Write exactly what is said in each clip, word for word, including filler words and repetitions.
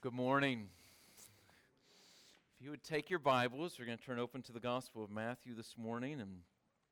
Good morning. If you would take your Bibles, we're going to turn open to the Gospel of Matthew this morning. And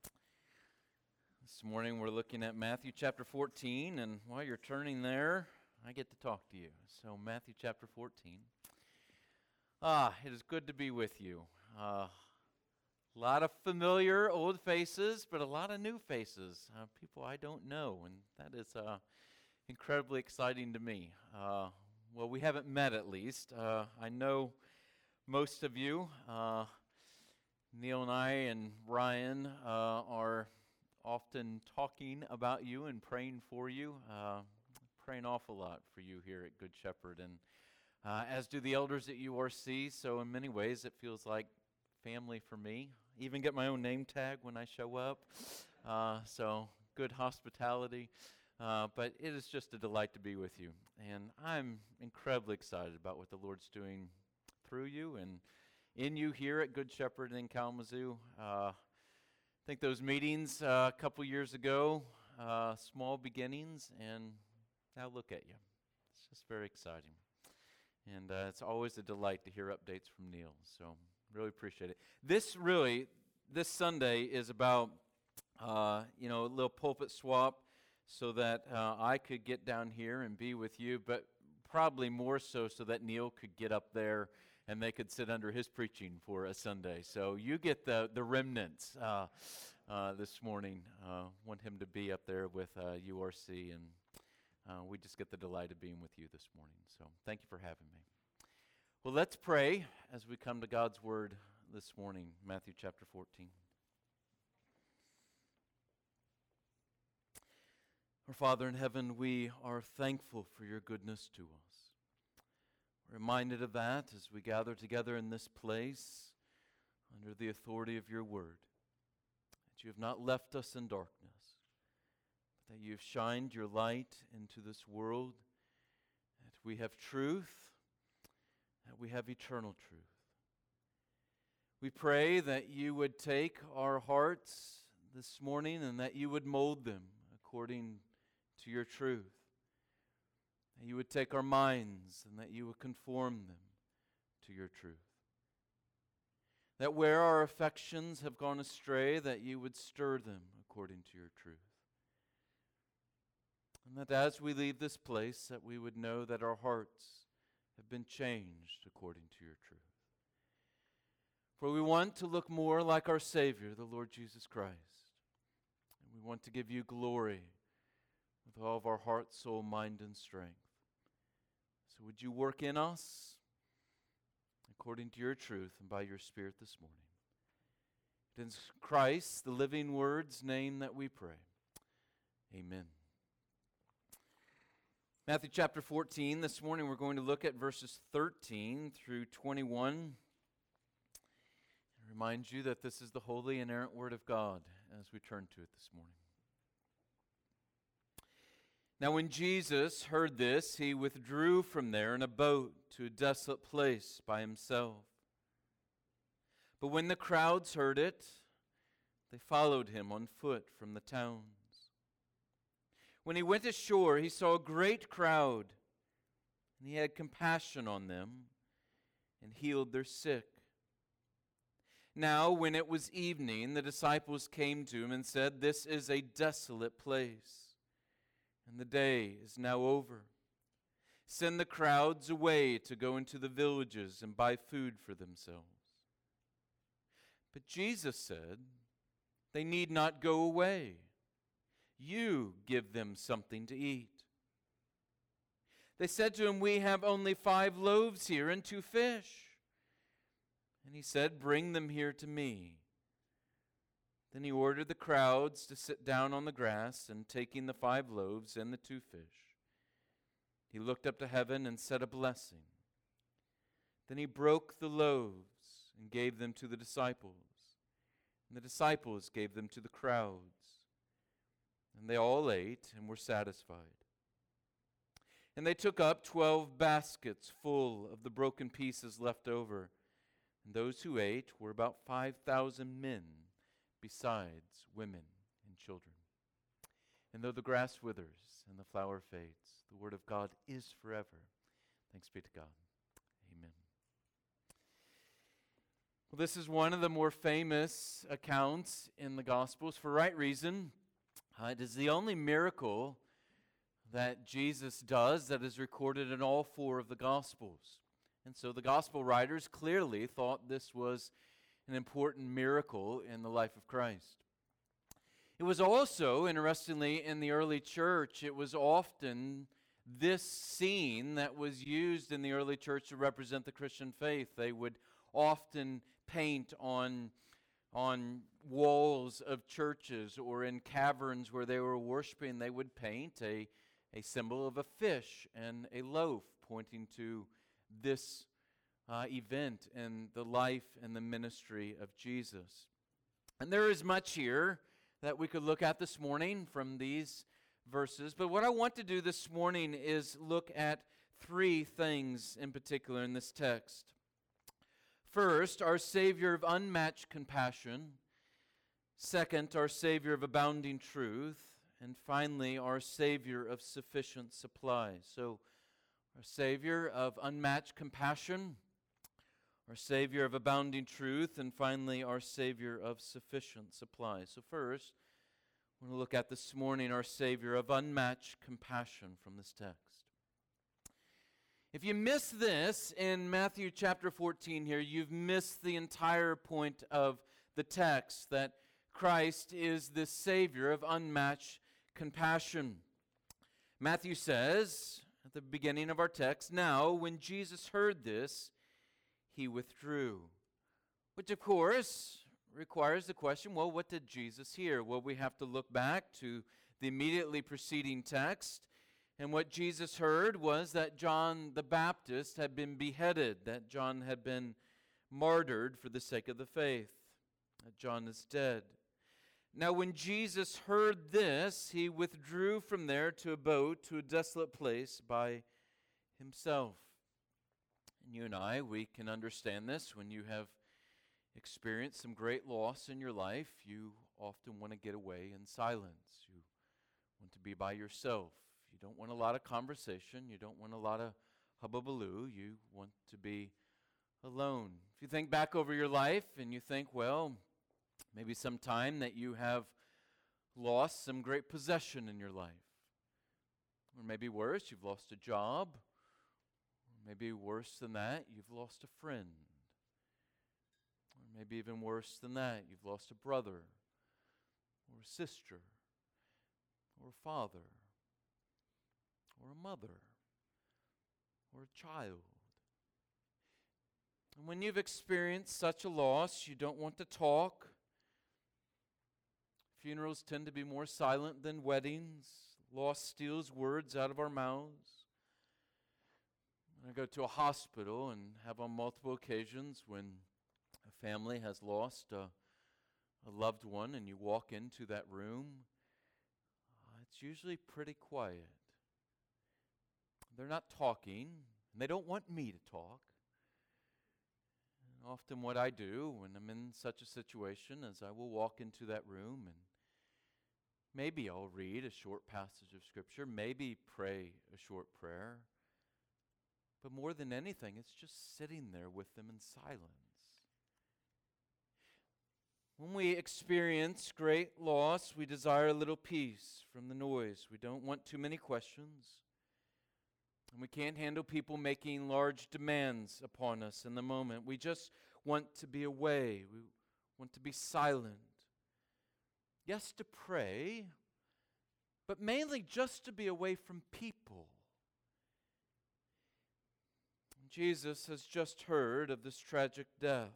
this morning we're looking at Matthew chapter fourteen. And while you're turning there, I get to talk to you. So Matthew chapter fourteen. Ah, it is good to be with you. Uh, a lot of familiar old faces, but a lot of new faces, uh, people I don't know. And that is uh, incredibly exciting to me. Uh, Well, we haven't met at least. Uh, I know most of you. Uh, Neil and I and Ryan uh, are often talking about you and praying for you. Uh, praying an awful lot for you here at Good Shepherd, and uh, as do the elders at U R C. So in many ways, it feels like family for me. Even get my own name tag when I show up. Uh, so good hospitality. Uh, but it is just a delight to be with you. And I'm incredibly excited about what the Lord's doing through you and in you here at Good Shepherd in Kalamazoo. Uh, I think those meetings uh, a couple years ago, uh, small beginnings, and now look at you. It's just very exciting. And uh, it's always a delight to hear updates from Neil. So really appreciate it. This really, this Sunday is about, uh, you know, a little pulpit swap, so that uh, I could get down here and be with you, but probably more so so that Neil could get up there and they could sit under his preaching for a Sunday. So you get the, the remnants uh, uh, this morning. Uh, want him to be up there with uh, U R C, and uh, we just get the delight of being with you this morning. So thank you for having me. Well, let's pray as we come to God's Word this morning, Matthew chapter fourteen. Our Father in heaven, we are thankful for your goodness to us. We're reminded of that as we gather together in this place under the authority of your word, that you have not left us in darkness, but that you have shined your light into this world, that we have truth, that we have eternal truth. We pray that you would take our hearts this morning and that you would mold them according to your truth, that you would take our minds and that you would conform them to your truth, that where our affections have gone astray, that you would stir them according to your truth, and that as we leave this place, that we would know that our hearts have been changed according to your truth. For we want to look more like our Savior, the Lord Jesus Christ, and we want to give you glory with all of our heart, soul, mind, and strength. So would you work in us according to your truth and by your Spirit this morning? It is Christ, the living Word's name, that we pray. Amen. Matthew chapter fourteen. This morning we're going to look at verses thirteen through twenty-one. I remind you that this is the holy, inerrant Word of God as we turn to it this morning. Now when Jesus heard this, he withdrew from there in a boat to a desolate place by himself. But when the crowds heard it, they followed him on foot from the towns. When he went ashore, he saw a great crowd, and he had compassion on them and healed their sick. Now when it was evening, the disciples came to him and said, "This is a desolate place, and the day is now over. Send the crowds away to go into the villages and buy food for themselves." But Jesus said, "They need not go away. You give them something to eat." They said to him, "We have only five loaves here and two fish." And he said, "Bring them here to me." Then he ordered the crowds to sit down on the grass, and taking the five loaves and the two fish, he looked up to heaven and said a blessing. Then he broke the loaves and gave them to the disciples, and the disciples gave them to the crowds. And they all ate and were satisfied. And they took up twelve baskets full of the broken pieces left over, and those who ate were about five thousand men, besides women and children. And though the grass withers and the flower fades, the word of God is forever. Thanks be to God. Well, this is one of the more famous accounts in the Gospels for right reason. Uh, it is the only miracle that Jesus does that is recorded in all four of the Gospels. And so the Gospel writers clearly thought this was an important miracle in the life of Christ. It was also, interestingly, in the early church, it was often this scene that was used in the early church to represent the Christian faith. They would often paint on, on walls of churches or in caverns where they were worshiping, they would paint a, a symbol of a fish and a loaf pointing to this uh, event in the life and the ministry of Jesus. And there is much here that we could look at this morning from these verses. But what I want to do this morning is look at three things in particular in this text. First, our Savior of unmatched compassion. Second, our Savior of abounding truth. And finally, our Savior of sufficient supply. So, our Savior of unmatched compassion, our Savior of abounding truth, and finally, our Savior of sufficient supply. So first, we're going to look at this morning our Savior of unmatched compassion from this text. If you miss this in Matthew chapter fourteen here, you've missed the entire point of the text, that Christ is the Savior of unmatched compassion. Matthew says at the beginning of our text, "Now, when Jesus heard this, he withdrew." Which, of course, requires the question, well, what did Jesus hear? Well, we have to look back to the immediately preceding text. And what Jesus heard was that John the Baptist had been beheaded, that John had been martyred for the sake of the faith, that John is dead. Now, when Jesus heard this, he withdrew from there to a boat, to a desolate place by himself. And you and I, we can understand this. When you have experienced some great loss in your life, you often want to get away in silence. You want to be by yourself. You don't want a lot of conversation. You don't want a lot of hubbubaloo. You want to be alone. If you think back over your life and you think, well, maybe some time that you have lost some great possession in your life. Or maybe worse, you've lost a job. Maybe worse than that, you've lost a friend. Or maybe even worse than that, you've lost a brother, or a sister, or a father, or a mother, or a child. And when you've experienced such a loss, you don't want to talk. Funerals tend to be more silent than weddings. Loss steals words out of our mouths. I go to a hospital and have on multiple occasions when a family has lost a, a loved one and you walk into that room, uh, it's usually pretty quiet. They're not talking, and they don't want me to talk. And often what I do when I'm in such a situation is I will walk into that room and maybe I'll read a short passage of Scripture, maybe pray a short prayer. But more than anything, it's just sitting there with them in silence. When we experience great loss, we desire a little peace from the noise. We don't want too many questions. And we can't handle people making large demands upon us in the moment. We just want to be away. We want to be silent. Yes, to pray, but mainly just to be away from people. Jesus has just heard of this tragic death.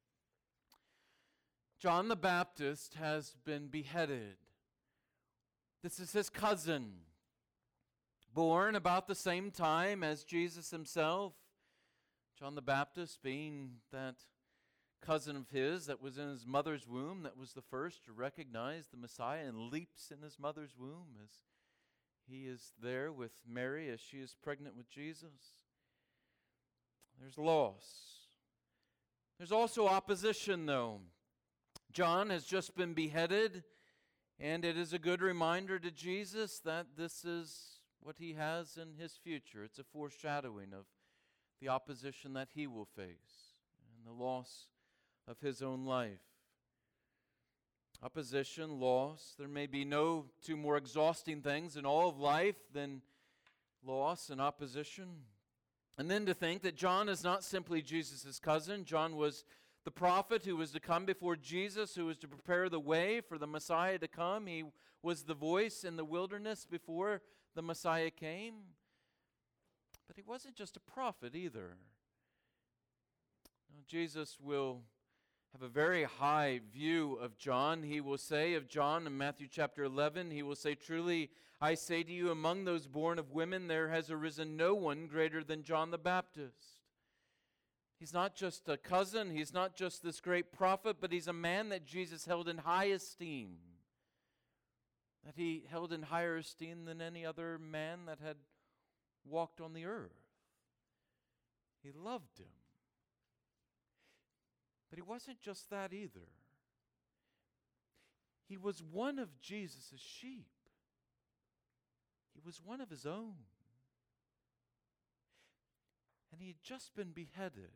John the Baptist has been beheaded. This is his cousin, born about the same time as Jesus himself. John the Baptist being that cousin of his that was in his mother's womb, that was the first to recognize the Messiah and leaps in his mother's womb as he is there with Mary as she is pregnant with Jesus. There's loss. There's also opposition, though. John has just been beheaded, and it is a good reminder to Jesus that this is what he has in his future. It's a foreshadowing of the opposition that he will face and the loss of his own life. Opposition, loss. There may be no two more exhausting things in all of life than loss and opposition. And then to think that John is not simply Jesus' cousin. John was the prophet who was to come before Jesus, who was to prepare the way for the Messiah to come. He was the voice in the wilderness before the Messiah came. But he wasn't just a prophet either. No, Jesus will have a very high view of John. He will say of John in Matthew chapter eleven, he will say, "Truly I say to you, among those born of women, there has arisen no one greater than John the Baptist." He's not just a cousin, he's not just this great prophet, but he's a man that Jesus held in high esteem. That he held in higher esteem than any other man that had walked on the earth. He loved him. But he wasn't just that either. He was one of Jesus' sheep. He was one of his own. And he had just been beheaded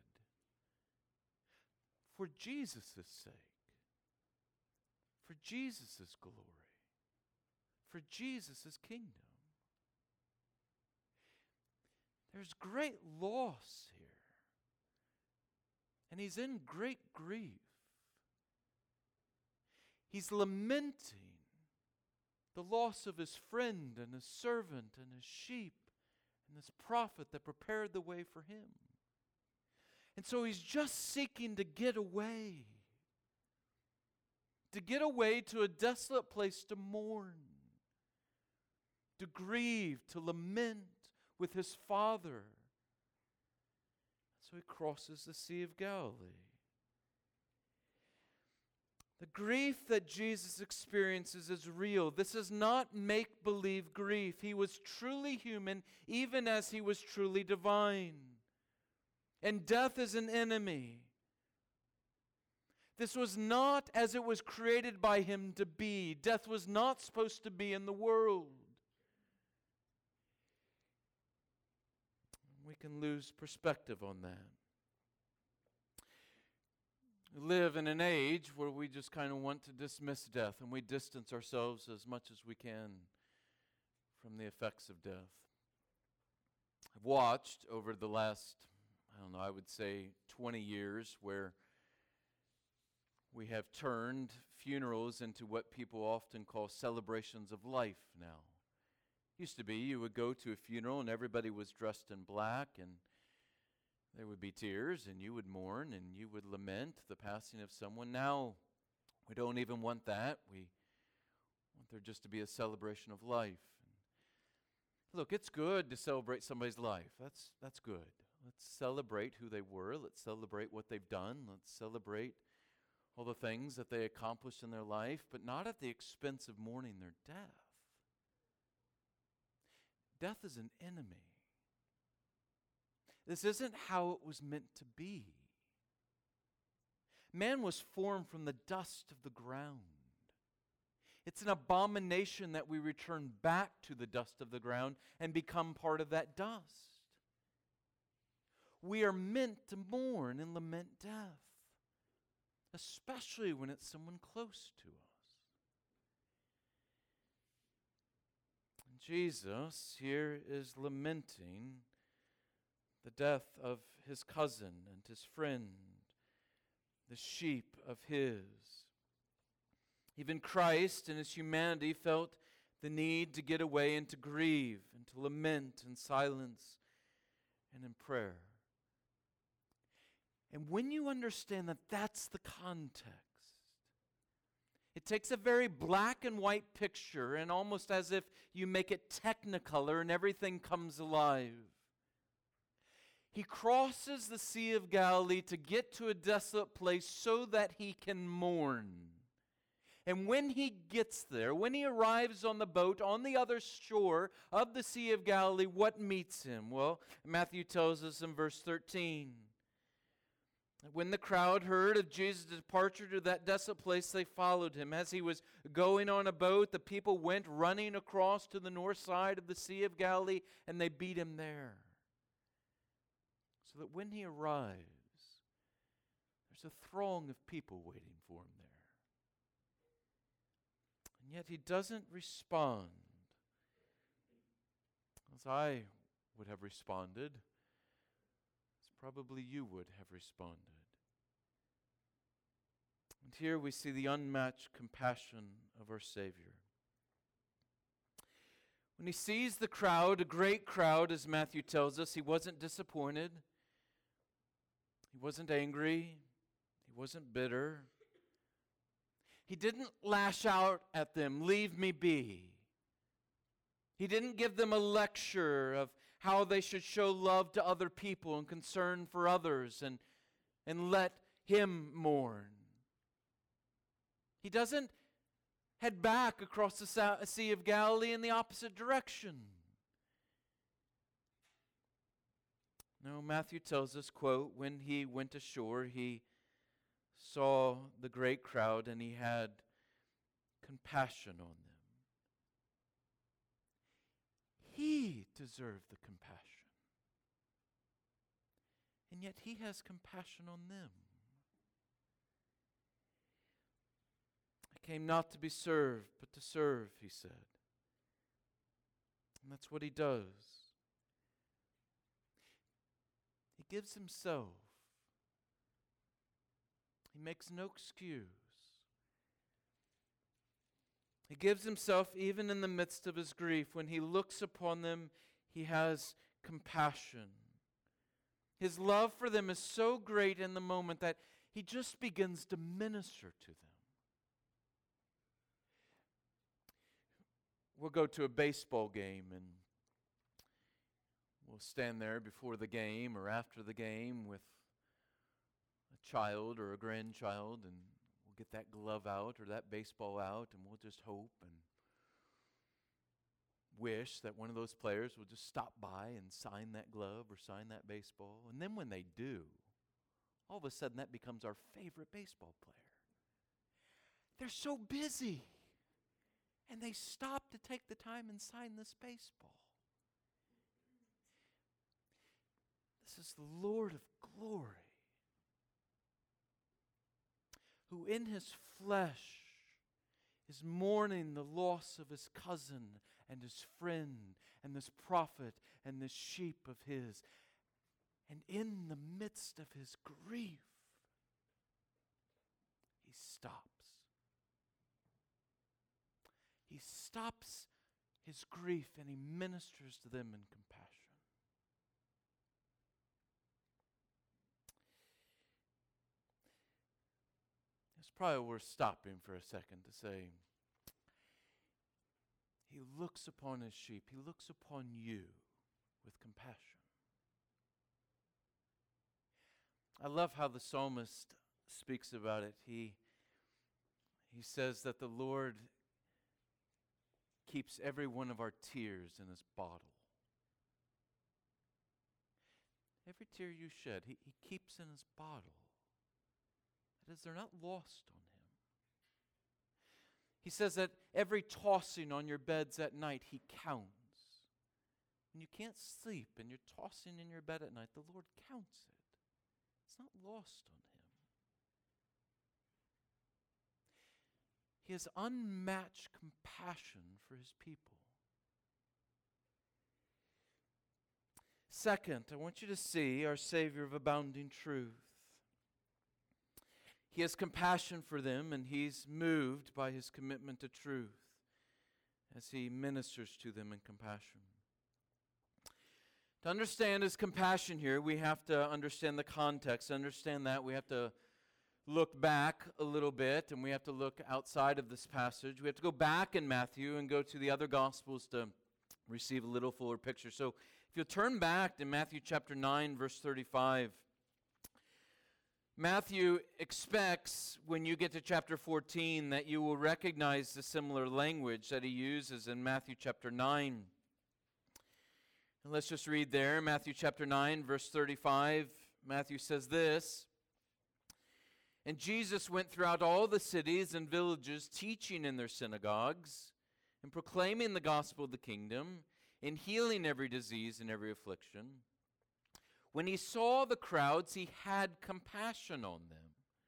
for Jesus' sake, for Jesus' glory, for Jesus' kingdom. There's great loss here. And he's in great grief. He's lamenting the loss of his friend and his servant and his sheep and this prophet that prepared the way for him. And so he's just seeking to get away. To get away to a desolate place to mourn. To grieve, to lament with his Father. So he crosses the Sea of Galilee. The grief that Jesus experiences is real. This is not make-believe grief. He was truly human, even as he was truly divine. And death is an enemy. This was not as it was created by him to be. Death was not supposed to be in the world. We can lose perspective on that. We live in an age where we just kind of want to dismiss death, and we distance ourselves as much as we can from the effects of death. I've watched over the last, I don't know, I would say twenty years, where we have turned funerals into what people often call celebrations of life now. Used to be you would go to a funeral and everybody was dressed in black and there would be tears and you would mourn and you would lament the passing of someone. Now we don't even want that. We want there just to be a celebration of life. Look, it's good to celebrate somebody's life. That's that's good. Let's celebrate who they were. Let's celebrate what they've done. Let's celebrate all the things that they accomplished in their life, but not at the expense of mourning their death. Death is an enemy. This isn't how it was meant to be. Man was formed from the dust of the ground. It's an abomination that we return back to the dust of the ground and become part of that dust. We are meant to mourn and lament death, especially when it's someone close to us. Jesus here is lamenting the death of his cousin and his friend, the sheep of his. Even Christ in his humanity felt the need to get away and to grieve and to lament in silence and in prayer. And when you understand that that's the context, it takes a very black and white picture and almost as if you make it technicolor and everything comes alive. He crosses the Sea of Galilee to get to a desolate place so that he can mourn. And when he gets there, when he arrives on the boat on the other shore of the Sea of Galilee, what meets him? Well, Matthew tells us in verse thirteen. When the crowd heard of Jesus' departure to that desolate place, they followed him. As he was going on a boat, the people went running across to the north side of the Sea of Galilee, and they beat him there. So that when he arrives, There's a throng of people waiting for him there. And yet he doesn't respond as I would have responded, as probably you would have responded. And here we see the unmatched compassion of our Savior. When he sees the crowd, a great crowd, as Matthew tells us, he wasn't disappointed. He wasn't angry. He wasn't bitter. He didn't lash out at them, "Leave me be." He didn't give them a lecture of how they should show love to other people and concern for others and, and let him mourn. He doesn't head back across the Sea of Galilee in the opposite direction. No, Matthew tells us, quote, when he went ashore, he saw the great crowd and he had compassion on them. He deserved the compassion. And yet he has compassion on them. I came not to be served, but to serve, he said. And that's what he does. He gives himself. He makes no excuse. He gives himself even in the midst of his grief. When he looks upon them, he has compassion. His love for them is so great in the moment that he just begins to minister to them. We'll go to a baseball game and we'll stand there before the game or after the game with a child or a grandchild, and we'll get that glove out or that baseball out, and we'll just hope and wish that one of those players will just stop by and sign that glove or sign that baseball. And then when they do, all of a sudden that becomes our favorite baseball player. They're so busy, and they stop to take the time and sign this baseball. This is the Lord of glory, who in his flesh is mourning the loss of his cousin and his friend and this prophet and this sheep of his. And in the midst of his grief, he stops. He stops his grief and he ministers to them in compassion. It's probably worth stopping for a second to say, he looks upon his sheep. He looks upon you with compassion. I love how the psalmist speaks about it. He, he says that the Lord keeps every one of our tears in his bottle. Every tear you shed, he, he keeps in his bottle. That is, they're not lost on him. He says that every tossing on your beds at night, he counts. When you can't sleep and you're tossing in your bed at night, the Lord counts it. It's not lost on him. He has unmatched compassion for his people. Second, I want you to see our Savior of abounding truth. He has compassion for them, and he's moved by his commitment to truth as he ministers to them in compassion. To understand his compassion here, we have to understand the context. To understand that, we have to look back a little bit, and we have to look outside of this passage. We have to go back in Matthew and go to the other Gospels to receive a little fuller picture. So if you'll turn back to Matthew chapter nine, verse thirty-five, Matthew expects when you get to chapter fourteen that you will recognize the similar language that he uses in Matthew chapter nine. And let's just read there, Matthew chapter nine, verse thirty-five. Matthew says this, "And Jesus went throughout all the cities and villages, teaching in their synagogues, and proclaiming the gospel of the kingdom, and healing every disease and every affliction. When he saw the crowds, he had compassion on them,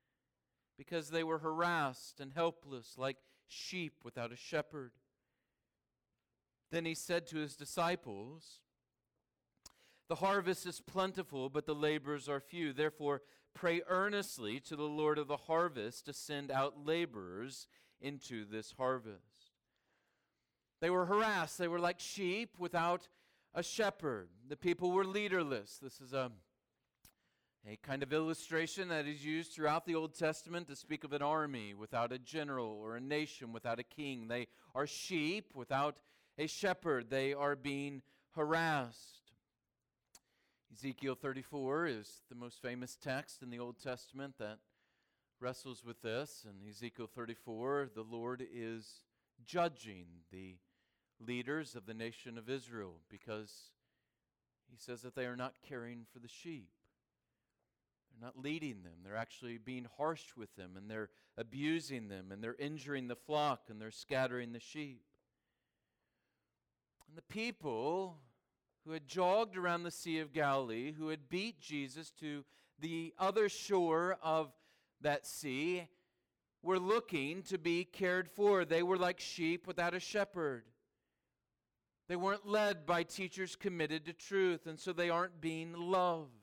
because they were harassed and helpless like sheep without a shepherd. Then he said to his disciples, "The harvest is plentiful, but the laborers are few. Therefore, pray earnestly to the Lord of the harvest to send out laborers into this harvest." They were harassed. They were like sheep without a shepherd. The people were leaderless. This is a, a kind of illustration that is used throughout the Old Testament to speak of an army without a general or a nation without a king. They are sheep without a shepherd. They are being harassed. Ezekiel thirty-four is the most famous text in the Old Testament that wrestles with this. In Ezekiel thirty-four, the Lord is judging the leaders of the nation of Israel because he says that they are not caring for the sheep. They're not leading them. They're actually being harsh with them, and they're abusing them, and they're injuring the flock, and they're scattering the sheep. And the people who had jogged around the Sea of Galilee, who had beat Jesus to the other shore of that sea, were looking to be cared for. They were like sheep without a shepherd. They weren't led by teachers committed to truth, and so they aren't being loved.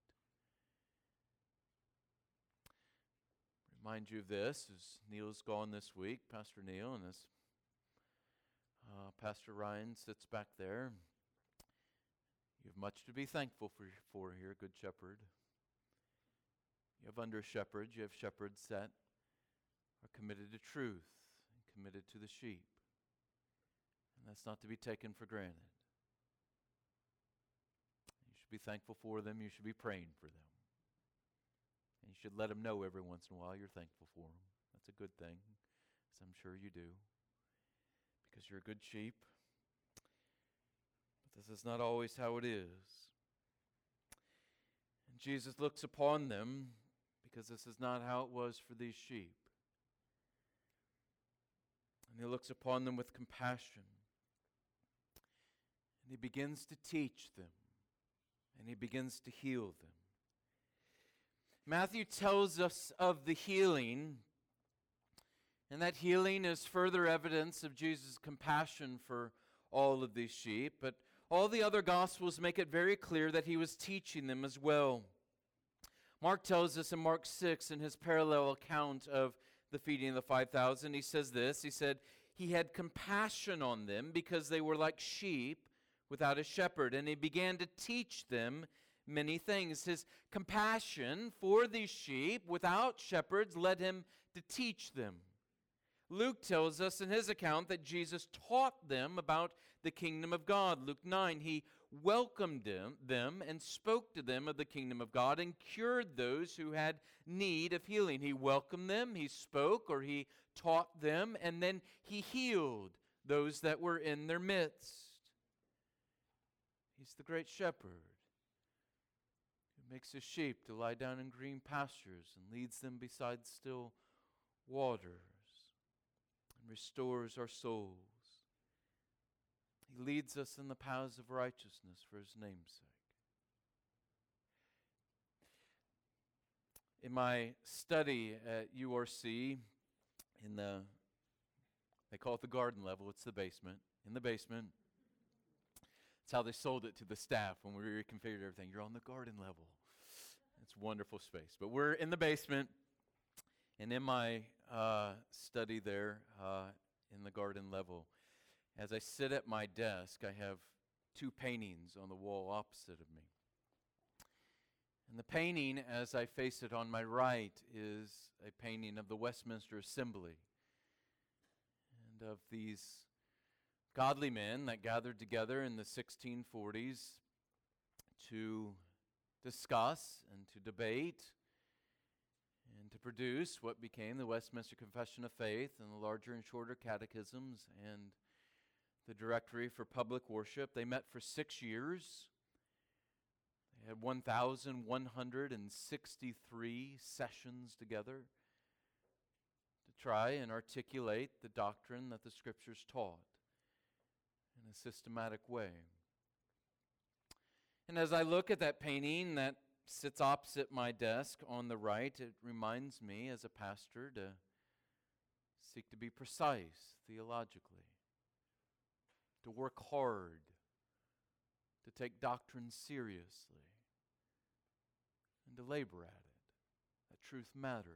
Remind you of this as Neil's gone this week, Pastor Neil, and as uh, Pastor Ryan sits back there. You have much to be thankful for, for here, Good Shepherd. You have under shepherds, you have shepherds that are committed to truth and committed to the sheep. And that's not to be taken for granted. You should be thankful for them. You should be praying for them. And you should let them know every once in a while you're thankful for them. That's a good thing, as I'm sure you do, because you're a good sheep. But this is not always how it is. And Jesus looks upon them because this is not how it was for these sheep. And he looks upon them with compassion. And he begins to teach them. And he begins to heal them. Matthew tells us of the healing, and that healing is further evidence of Jesus' compassion for all of these sheep. But all the other Gospels make it very clear that he was teaching them as well. Mark tells us in Mark six, in his parallel account of the feeding of the five thousand, he says this, he said, he had compassion on them because they were like sheep without a shepherd, and he began to teach them many things. His compassion for these sheep without shepherds led him to teach them. Luke tells us in his account that Jesus taught them about the kingdom of God. Luke nine, he welcomed them, them and spoke to them of the kingdom of God and cured those who had need of healing. He welcomed them, he spoke, or he taught them, and then he healed those that were in their midst. He's the great shepherd who makes his sheep to lie down in green pastures and leads them beside still waters and restores our souls. He leads us in the paths of righteousness for his name's sake. In my study at U R C, in the, they call it the garden level, it's the basement. In the basement, it's how they sold it to the staff when we reconfigured everything. You're on the garden level. It's a wonderful space. But we're in the basement, and in my uh, study there, uh, in the garden level, as I sit at my desk, I have two paintings on the wall opposite of me. And the painting, as I face it on my right, is a painting of the Westminster Assembly and of these godly men that gathered together in the sixteen forties to discuss and to debate and to produce what became the Westminster Confession of Faith and the larger and shorter catechisms and the Directory for Public Worship. They met for six years. They had one thousand one hundred sixty-three sessions together to try and articulate the doctrine that the Scriptures taught in a systematic way. And as I look at that painting that sits opposite my desk on the right, it reminds me as a pastor to seek to be precise theologically, to work hard, to take doctrine seriously, and to labor at it, that truth matters.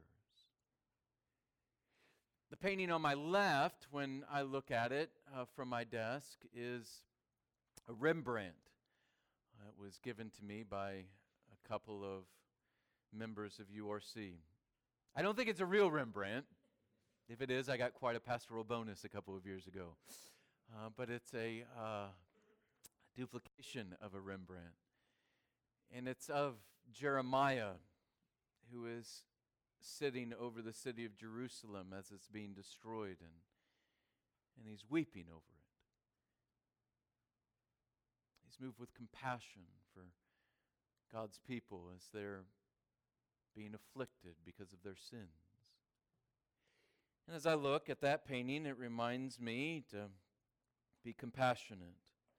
The painting on my left, when I look at it uh, from my desk, is a Rembrandt. Uh, it was given to me by a couple of members of U R C. I don't think it's a real Rembrandt. If it is, I got quite a pastoral bonus a couple of years ago. Uh, but it's a uh, duplication of a Rembrandt. And it's of Jeremiah, who is sitting over the city of Jerusalem as it's being destroyed, and, and he's weeping over it. He's moved with compassion for God's people as they're being afflicted because of their sins. And as I look at that painting, it reminds me to be compassionate.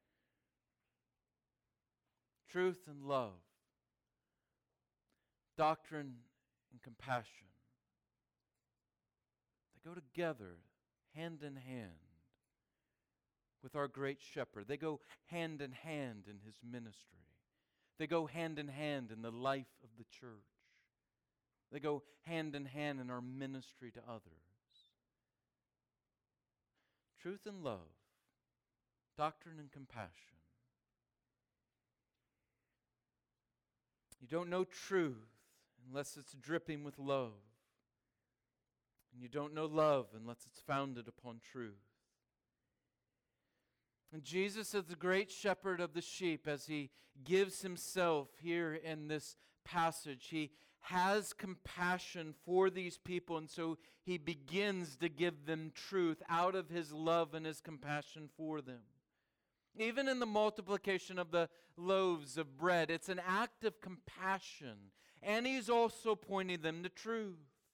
Truth and love, doctrine and compassion, they go together hand in hand with our great shepherd. They go hand in hand in his ministry. They go hand in hand in the life of the church. They go hand in hand in our ministry to others. Truth and love, doctrine and compassion. You don't know truth unless it's dripping with love. And you don't know love unless it's founded upon truth. And Jesus is the great shepherd of the sheep as he gives himself here in this passage. He has compassion for these people, and so he begins to give them truth out of his love and his compassion for them. Even in the multiplication of the loaves of bread, it's an act of compassion, and he's also pointing them to truth.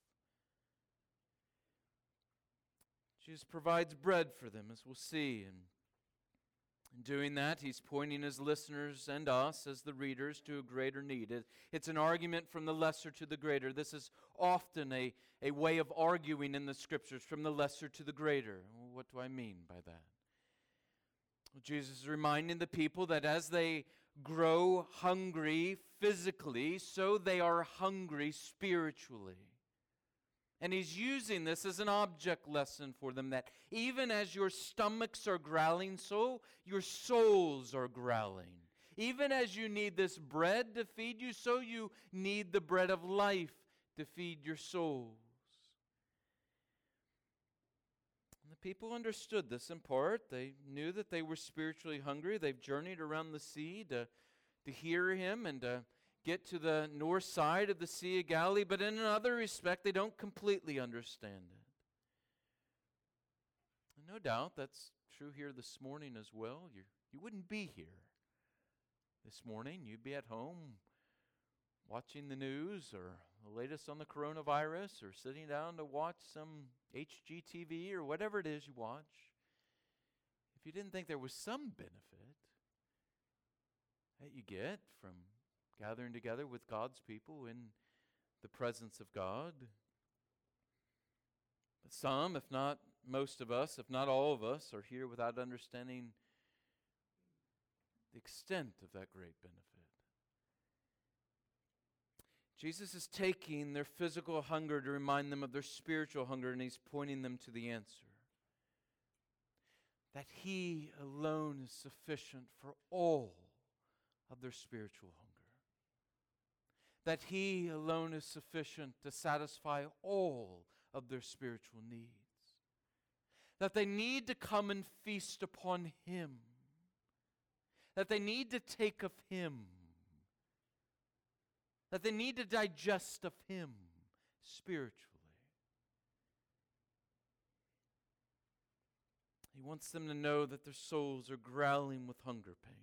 Jesus provides bread for them, as we'll see, and in doing that, he's pointing his listeners and us as the readers to a greater need. It, it's an argument from the lesser to the greater. This is often a, a way of arguing in the Scriptures, from the lesser to the greater. What do I mean by that? Well, Jesus is reminding the people that as they grow hungry physically, so they are hungry spiritually. And he's using this as an object lesson for them, that even as your stomachs are growling, so your souls are growling. Even as you need this bread to feed you, so you need the bread of life to feed your souls. And the people understood this in part. They knew that they were spiritually hungry. They've journeyed around the sea to, to hear him and to get to the north side of the Sea of Galilee, but in another respect, they don't completely understand it. And no doubt that's true here this morning as well. You're, you wouldn't be here this morning. You'd be at home watching the news or the latest on the coronavirus, or sitting down to watch some H G T V or whatever it is you watch. If you didn't think there was some benefit that you get from gathering together with God's people in the presence of God. But some, if not most of us, if not all of us, are here without understanding the extent of that great benefit. Jesus is taking their physical hunger to remind them of their spiritual hunger, and he's pointing them to the answer. That he alone is sufficient for all of their spiritual hunger. That he alone is sufficient to satisfy all of their spiritual needs. That they need to come and feast upon him. That they need to take of him. That they need to digest of him spiritually. He wants them to know that their souls are growling with hunger pains.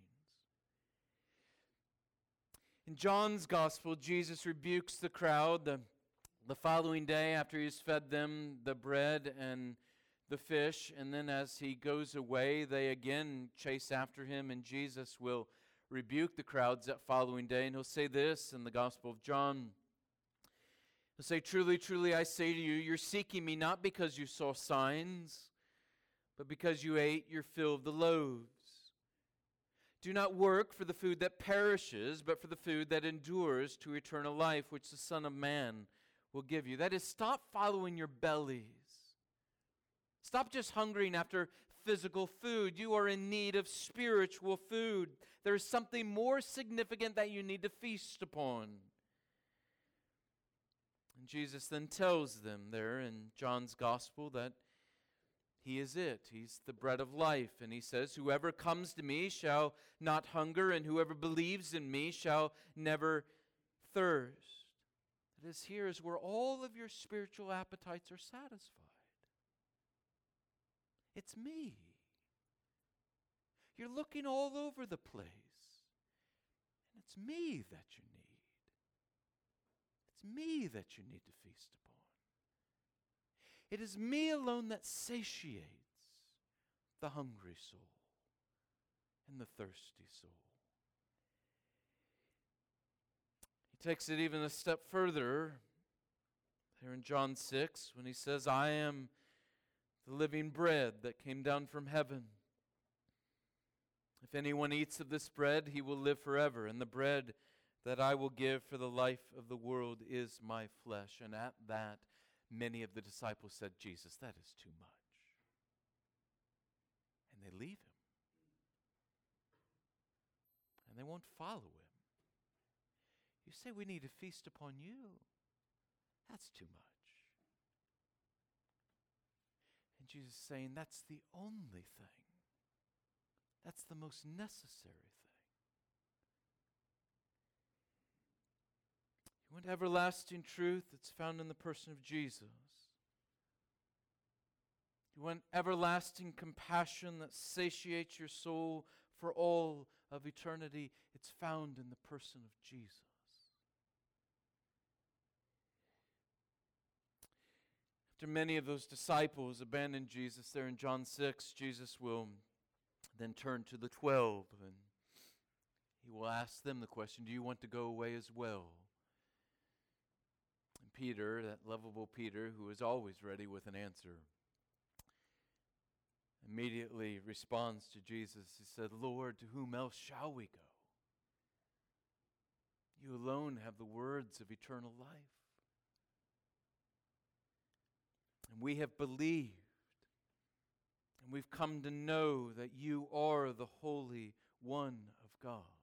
In John's Gospel, Jesus rebukes the crowd the, the following day after he's fed them the bread and the fish. And then as he goes away, they again chase after him, and Jesus will rebuke the crowds that following day, and he'll say this in the Gospel of John. He'll say, "Truly, truly, I say to you, you're seeking me not because you saw signs, but because you ate your fill of the loaves. Do not work for the food that perishes, but for the food that endures to eternal life, which the Son of Man will give you." That is, stop following your bellies. Stop just hungering after physical food. You are in need of spiritual food. There is something more significant that you need to feast upon. And Jesus then tells them there in John's Gospel that He is it. He's the bread of life. And He says, "Whoever comes to me shall not hunger, and whoever believes in me shall never thirst." That is, here is where all of your spiritual appetites are satisfied. It's me. You're looking all over the place, and it's me that you need. It's me that you need to feast upon. It is me alone that satiates the hungry soul and the thirsty soul. He takes it even a step further here in John six when he says, "I am the living bread that came down from heaven. If anyone eats of this bread, he will live forever. And the bread that I will give for the life of the world is my flesh." And at that, many of the disciples said, "Jesus, that is too much." And they leave Him. And they won't follow Him. You say, "We need to feast upon you." That's too much. And Jesus is saying, that's the only thing. That's the most necessary thing. You want everlasting truth? It's found in the person of Jesus. You want everlasting compassion that satiates your soul for all of eternity? It's found in the person of Jesus. After many of those disciples abandoned Jesus there in John six, Jesus will then turn to the twelve and He will ask them the question, "Do you want to go away as well?" And Peter, that lovable Peter, who is always ready with an answer, immediately responds to Jesus. He said, "Lord, to whom else shall we go? You alone have the words of eternal life. And we have believed, and we've come to know that you are the Holy One of God."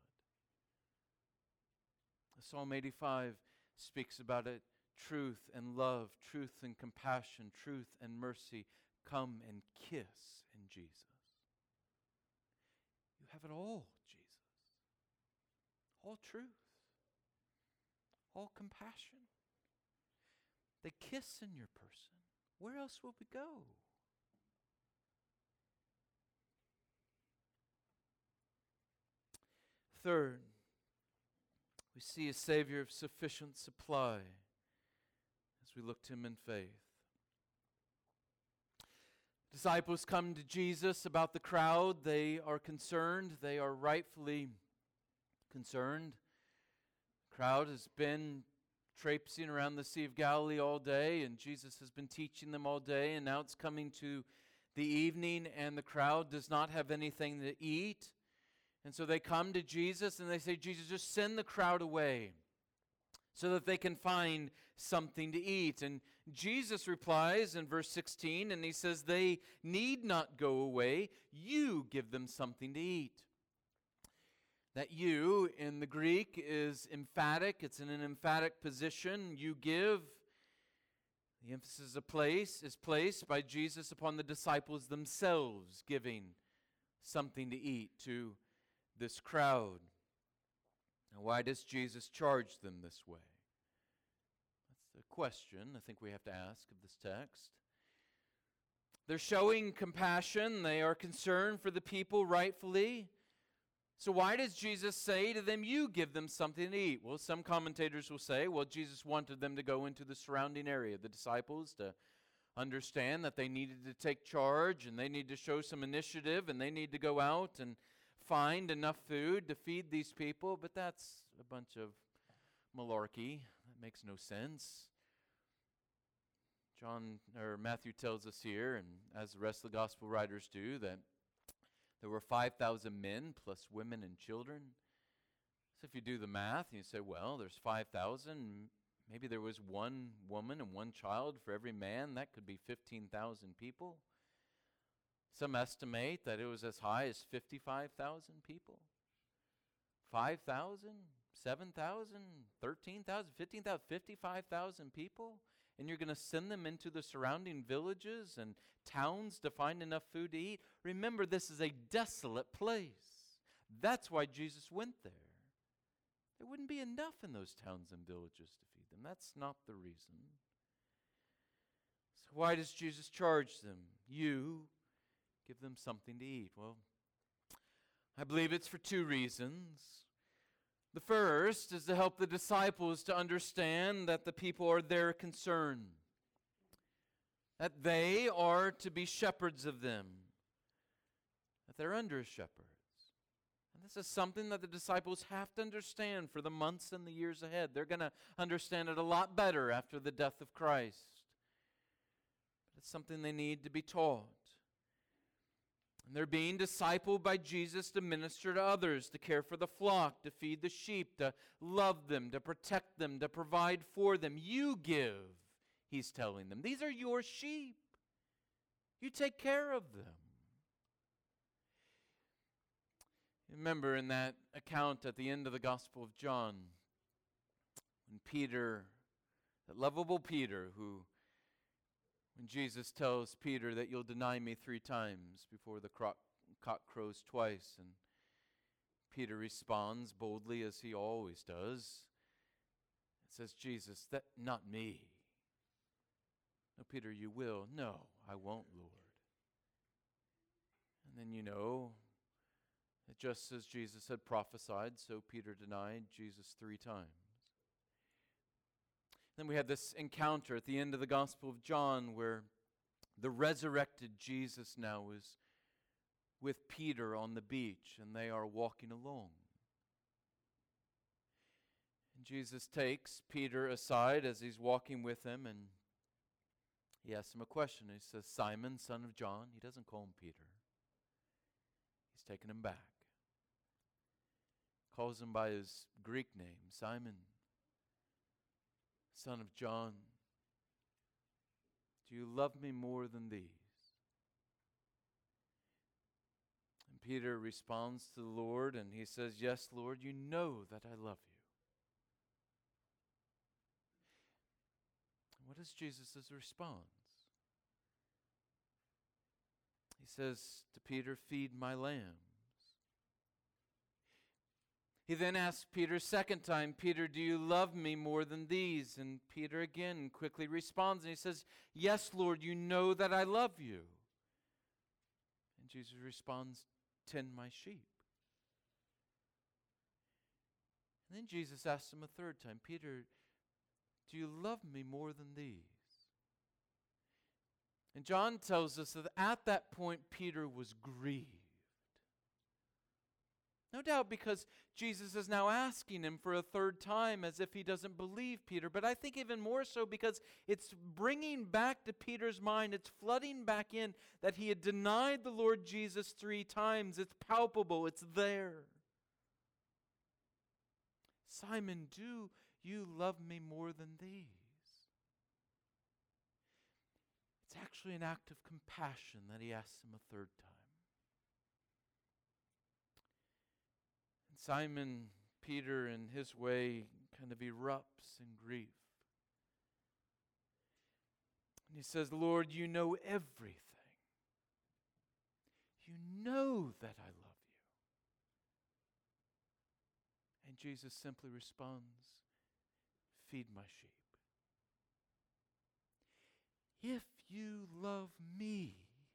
Psalm eighty-five speaks about it. Truth and love, truth and compassion, truth and mercy come and kiss in Jesus. You have it all, Jesus. All truth. All compassion. They kiss in your person. Where else will we go? Third, we see a Savior of sufficient supply as we look to Him in faith. Disciples come to Jesus about the crowd. They are concerned. They are rightfully concerned. The crowd has been traipsing around the Sea of Galilee all day, and Jesus has been teaching them all day, and now it's coming to the evening, and the crowd does not have anything to eat. And so they come to Jesus, and they say, "Jesus, just send the crowd away so that they can find something to eat." And Jesus replies in verse sixteen, and He says, "They need not go away. You give them something to eat." That "you" in the Greek is emphatic. It's in an emphatic position. You give. The emphasis of place is placed by Jesus upon the disciples themselves giving something to eat to this crowd. Now, why does Jesus charge them this way? That's the question I think we have to ask of this text. They're showing compassion. They are concerned for the people rightfully. So why does Jesus say to them, "You give them something to eat"? Well, some commentators will say, well, Jesus wanted them to go into the surrounding area, the disciples, to understand that they needed to take charge and they need to show some initiative and they need to go out and find enough food to feed these people, but that's a bunch of malarkey. That makes no sense. John or Matthew tells us here, and as the rest of the gospel writers do, that there were five thousand men plus women and children. So if you do the math and you say, well, there's five thousand, maybe there was one woman and one child for every man, that could be fifteen thousand people. Some estimate that it was as high as fifty-five thousand people. five thousand, seven thousand, thirteen thousand, fifteen thousand, fifty-five thousand people. And you're going to send them into the surrounding villages and towns to find enough food to eat. Remember, this is a desolate place. That's why Jesus went there. There wouldn't be enough in those towns and villages to feed them. That's not the reason. So why does Jesus charge them? You give them something to eat. Well, I believe it's for two reasons. The first is to help the disciples to understand that the people are their concern, that they are to be shepherds of them, that they're under shepherds. And this is something that the disciples have to understand for the months and the years ahead. They're going to understand it a lot better after the death of Christ. But it's something they need to be taught. And they're being discipled by Jesus to minister to others, to care for the flock, to feed the sheep, to love them, to protect them, to provide for them. You give, he's telling them. These are your sheep. You take care of them. Remember in that account at the end of the Gospel of John, when Peter, that lovable Peter, who when Jesus tells Peter that you'll deny me three times before the cock, cock crows twice, and Peter responds boldly as he always does. It says, Jesus, that not me. No, Peter, you will. No, I won't, Lord. And then you know that just as Jesus had prophesied, so Peter denied Jesus three times. Then we had this encounter at the end of the Gospel of John where the resurrected Jesus now is with Peter on the beach and they are walking along. And Jesus takes Peter aside as he's walking with him and he asks him a question. He says, Simon, son of John. He doesn't call him Peter. He's taken him back. Calls him by his Greek name, Simon, son of John, do you love me more than these? And Peter responds to the Lord and he says, yes, Lord, you know that I love you. What is Jesus' response? He says to Peter, feed my lambs. He then asks Peter a second time, Peter, do you love me more than these? And Peter again quickly responds and he says, yes, Lord, you know that I love you. And Jesus responds, tend my sheep. And then Jesus asks him a third time, Peter, do you love me more than these? And John tells us that at that point Peter was grieved. No doubt because Jesus is now asking him for a third time as if he doesn't believe Peter. But I think even more so because it's bringing back to Peter's mind, it's flooding back in that he had denied the Lord Jesus three times. It's palpable. It's there. Simon, do you love me more than these? It's actually an act of compassion that he asks him a third time. Simon Peter, in his way, kind of erupts in grief. And he says, Lord, you know everything. You know that I love you. And Jesus simply responds, feed my sheep. If you love me,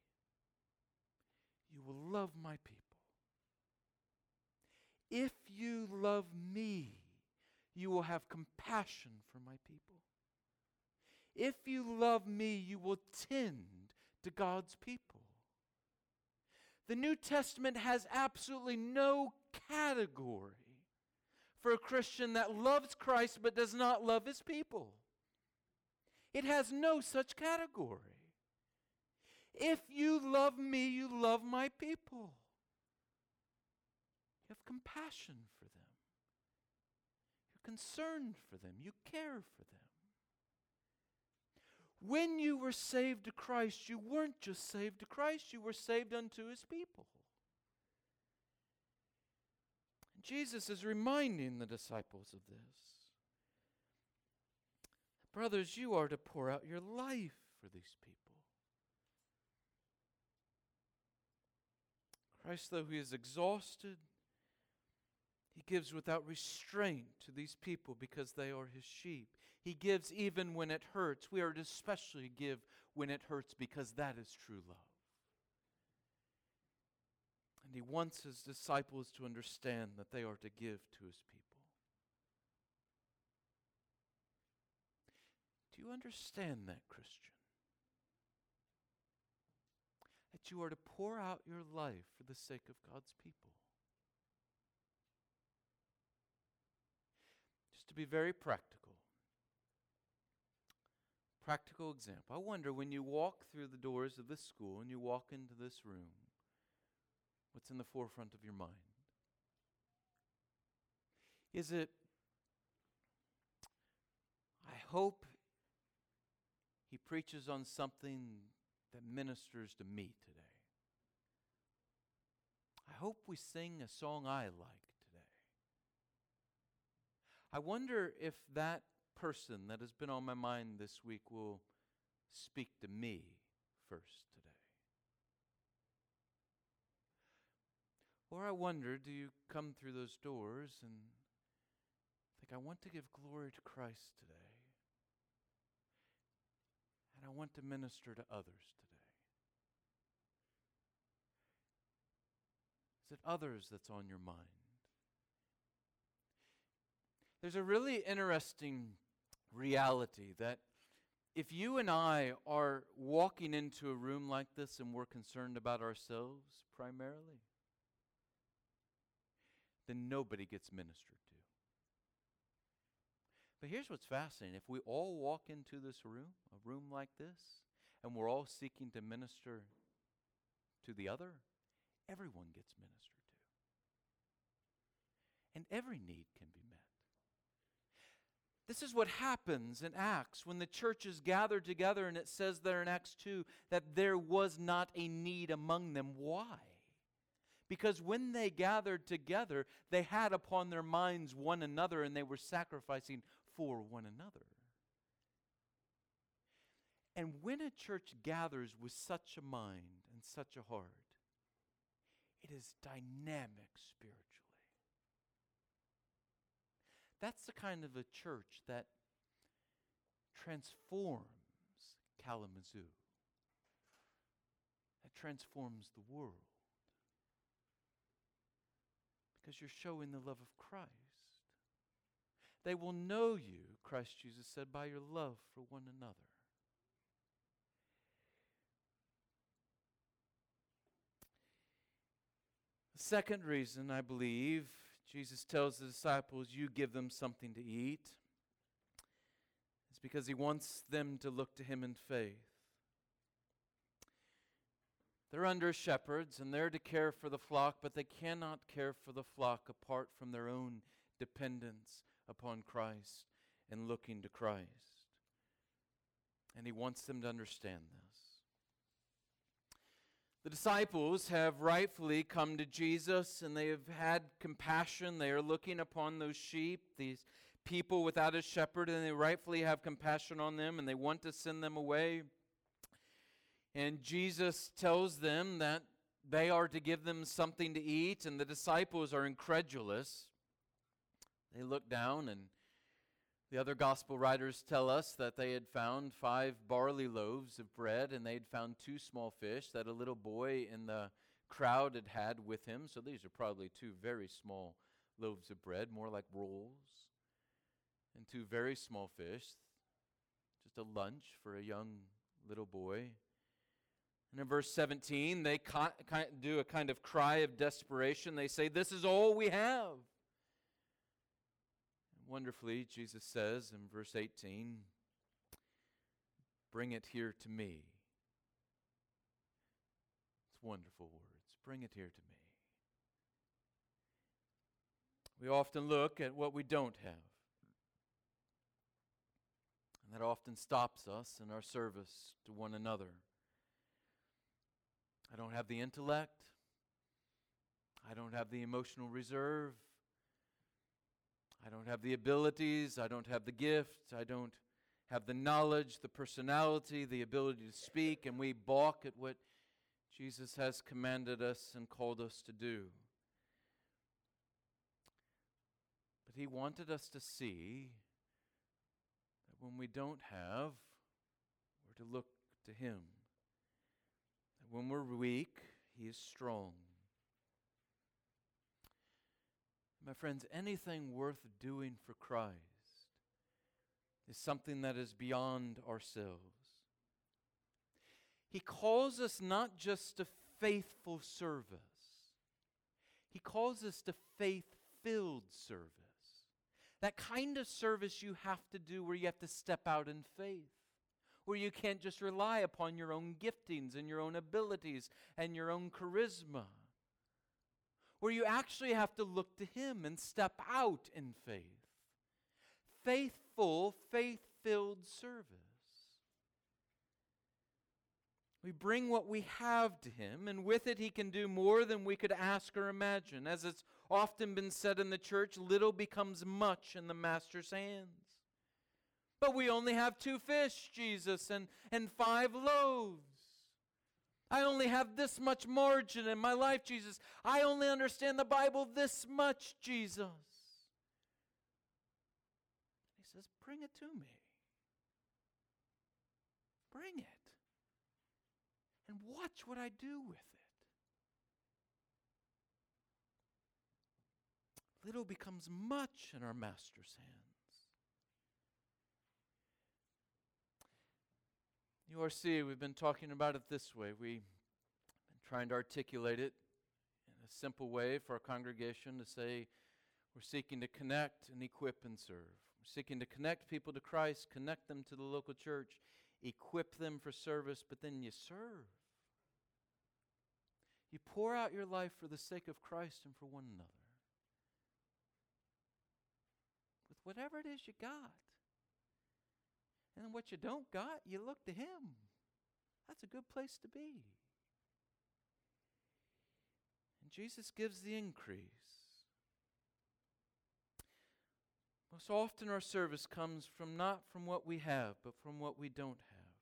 you will love my people. If you love me, you will have compassion for my people. If you love me, you will tend to God's people. The New Testament has absolutely no category for a Christian that loves Christ but does not love his people. It has no such category. If you love me, you love my people. You have compassion for them. You're concerned for them. You care for them. When you were saved to Christ, you weren't just saved to Christ, you were saved unto his people. Jesus is reminding the disciples of this. Brothers, you are to pour out your life for these people. Christ, though he is exhausted, he gives without restraint to these people because they are his sheep. He gives even when it hurts. We are to especially give when it hurts because that is true love. And he wants his disciples to understand that they are to give to his people. Do you understand that, Christian? That you are to pour out your life for the sake of God's people. Just to be very practical. Practical example. I wonder when you walk through the doors of this school and you walk into this room, what's in the forefront of your mind? Is it, I hope he preaches on something that ministers to me today. I hope we sing a song I like today. I wonder if that person that has been on my mind this week will speak to me first today. Or I wonder, do you come through those doors and think, I want to give glory to Christ today. And I want to minister to others today. Is it others that's on your mind? There's a really interesting reality that if you and I are walking into a room like this and we're concerned about ourselves primarily, then nobody gets ministered to. But here's what's fascinating. If we all walk into this room, a room like this, and we're all seeking to minister to the other, everyone gets ministered to. And every need can be met. This is what happens in Acts when the churches gathered together, and it says there in Acts two that there was not a need among them. Why? Because when they gathered together, they had upon their minds one another, and they were sacrificing for one another. And when a church gathers with such a mind and such a heart, it is dynamic spiritually. That's the kind of a church that transforms Kalamazoo, that transforms the world. Because you're showing the love of Christ. They will know you, Christ Jesus said, by your love for one another. The second reason, I believe, Jesus tells the disciples, you give them something to eat, is because he wants them to look to him in faith. They're under shepherds, and they're to care for the flock, but they cannot care for the flock apart from their own dependence upon Christ and looking to Christ. And he wants them to understand this. The disciples have rightfully come to Jesus, and they have had compassion. They are looking upon those sheep, these people without a shepherd, and they rightfully have compassion on them, and they want to send them away. And Jesus tells them that they are to give them something to eat, and the disciples are incredulous. They look down, and the other gospel writers tell us that they had found five barley loaves of bread, and they had found two small fish that a little boy in the crowd had had with him. So these are probably two very small loaves of bread, more like rolls, and two very small fish, just a lunch for a young little boy. And in verse seventeen, they do a kind of cry of desperation. They say, "This is all we have." And wonderfully, Jesus says in verse eighteen, "Bring it here to me." It's wonderful words. Bring it here to me. We often look at what we don't have. And that often stops us in our service to one another. I don't have the intellect. I don't have the emotional reserve. I don't have the abilities. I don't have the gift. I don't have the knowledge, the personality, the ability to speak. And we balk at what Jesus has commanded us and called us to do. But He wanted us to see that when we don't have, we're to look to Him. When we're weak, He is strong. My friends, anything worth doing for Christ is something that is beyond ourselves. He calls us not just to faithful service. He calls us to faith-filled service. That kind of service you have to do where you have to step out in faith. Where you can't just rely upon your own giftings and your own abilities and your own charisma. Where you actually have to look to Him and step out in faith. Faithful, faith-filled service. We bring what we have to Him, and with it He can do more than we could ask or imagine. As it's often been said in the church, little becomes much in the Master's hands. But we only have two fish, Jesus, and, and five loaves. I only have this much margin in my life, Jesus. I only understand the Bible this much, Jesus. He says, bring it to me. Bring it. And watch what I do with it. Little becomes much in our Master's hands. U R C, we've been talking about it this way. We've been trying to articulate it in a simple way for our congregation to say we're seeking to connect and equip and serve. We're seeking to connect people to Christ, connect them to the local church, equip them for service, but then you serve. You pour out your life for the sake of Christ and for one another. With whatever it is you got. And what you don't got, you look to Him. That's a good place to be. And Jesus gives the increase. Most often our service comes from not from what we have, but from what we don't have.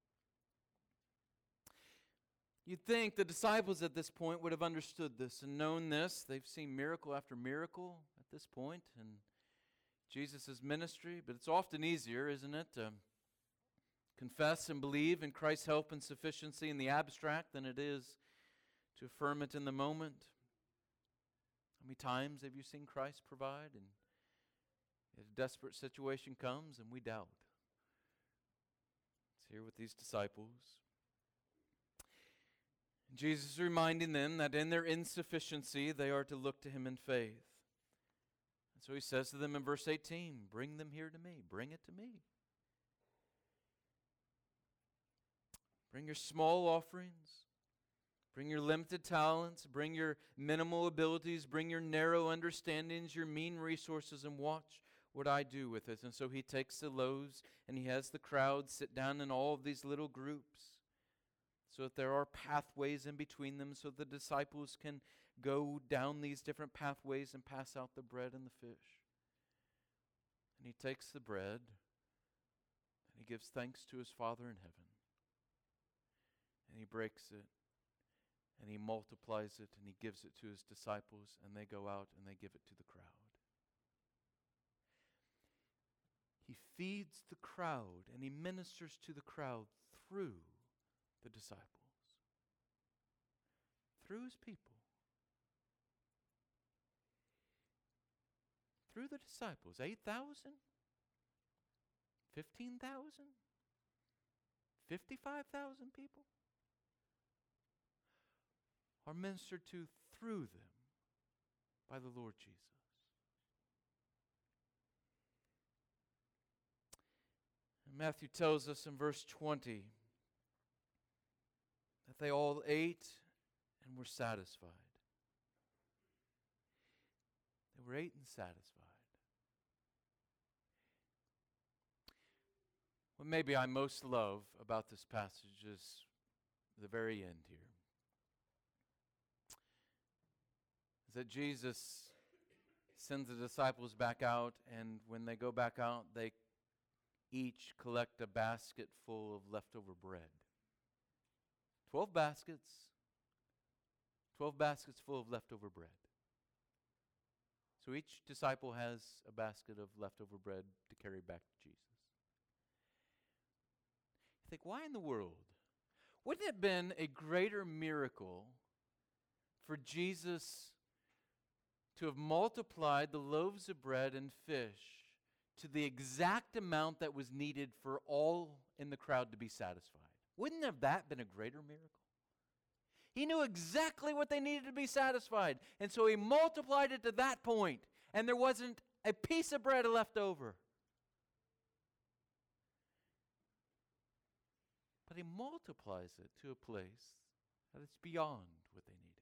You'd think the disciples at this point would have understood this and known this. They've seen miracle after miracle at this point in Jesus' ministry, but it's often easier, isn't it, to confess and believe in Christ's help and sufficiency in the abstract than it is to affirm it in the moment. How many times have you seen Christ provide, and a desperate situation comes and we doubt? It's here with these disciples. Jesus is reminding them that in their insufficiency they are to look to Him in faith. And so He says to them in verse eighteen, bring them here to me. Bring it to me. Bring your small offerings. Bring your limited talents. Bring your minimal abilities. Bring your narrow understandings, your mean resources, and watch what I do with it. And so He takes the loaves and He has the crowd sit down in all of these little groups, so that there are pathways in between them, so the disciples can go down these different pathways and pass out the bread and the fish. And He takes the bread and He gives thanks to His Father in heaven. And He breaks it and He multiplies it and He gives it to His disciples, and they go out and they give it to the crowd. He feeds the crowd and He ministers to the crowd through the disciples, through His people, through the disciples. eight thousand? fifteen thousand? fifty-five thousand people? are ministered to through them by the Lord Jesus. And Matthew tells us in verse twenty that they all ate and were satisfied. They were ate and satisfied. What maybe I most love about this passage is the very end here. Is that Jesus sends the disciples back out, and when they go back out, they each collect a basket full of leftover bread. Twelve baskets. Twelve baskets full of leftover bread. So each disciple has a basket of leftover bread to carry back to Jesus. You think, why in the world? Wouldn't it have been a greater miracle for Jesus to have multiplied the loaves of bread and fish to the exact amount that was needed for all in the crowd to be satisfied? Wouldn't have that been a greater miracle? He knew exactly what they needed to be satisfied, and so he multiplied it to that point, and there wasn't a piece of bread left over. But he multiplies it to a place that it's beyond what they needed.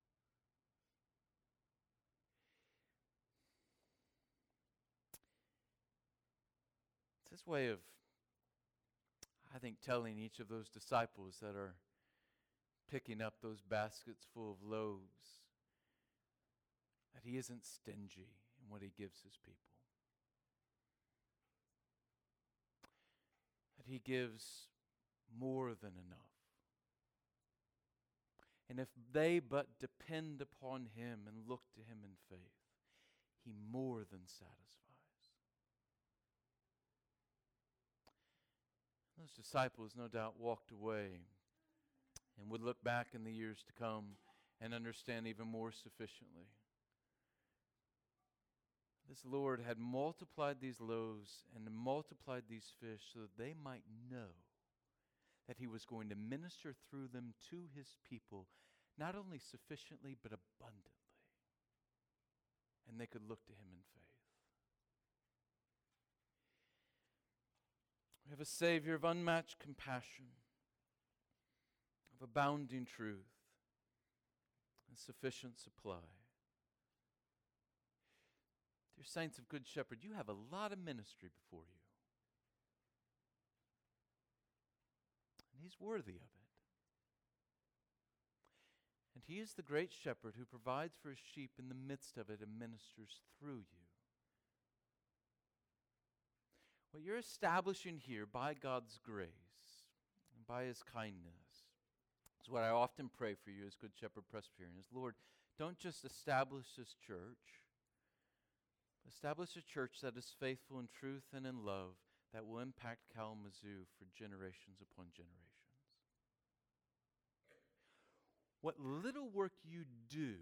It's his way of, I think, telling each of those disciples that are picking up those baskets full of loaves that he isn't stingy in what he gives his people. That he gives more than enough. And if they but depend upon him and look to him in faith, he more than satisfies. Those disciples no doubt walked away and would look back in the years to come and understand even more sufficiently. This Lord had multiplied these loaves and multiplied these fish so that they might know that he was going to minister through them to his people, not only sufficiently, but abundantly. And they could look to him in faith. We have a Savior of unmatched compassion, of abounding truth, and sufficient supply. Dear saints of Good Shepherd, you have a lot of ministry before you. And he's worthy of it. And he is the great shepherd who provides for his sheep in the midst of it and ministers through you. What you're establishing here by God's grace and by his kindness is what I often pray for you as Good Shepherd Presbyterian is, Lord, don't just establish this church, but establish a church that is faithful in truth and in love that will impact Kalamazoo for generations upon generations. What little work you do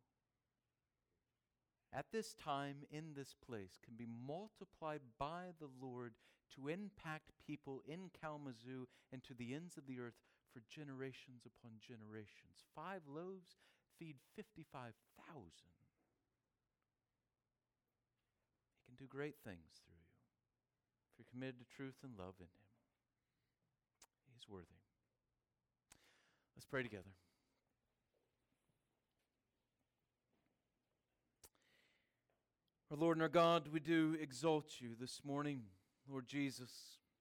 at this time in this place can be multiplied by the Lord to impact people in Kalamazoo and to the ends of the earth for generations upon generations. Five loaves feed fifty-five thousand. He can do great things through you if you're committed to truth and love in him. He's worthy. Let's pray together. Our Lord and our God, we do exalt you this morning, Lord Jesus.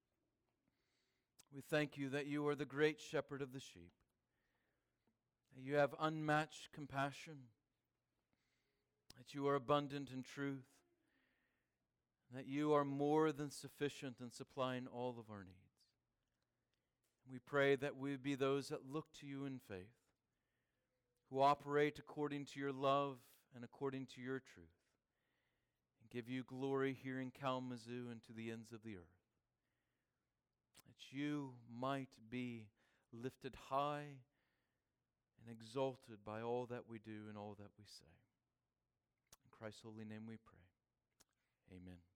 We thank you that you are the great shepherd of the sheep, that you have unmatched compassion, that you are abundant in truth, that you are more than sufficient in supplying all of our needs. We pray that we be those that look to you in faith, who operate according to your love and according to your truth, give you glory here in Kalamazoo and to the ends of the earth. That you might be lifted high and exalted by all that we do and all that we say. In Christ's holy name we pray. Amen.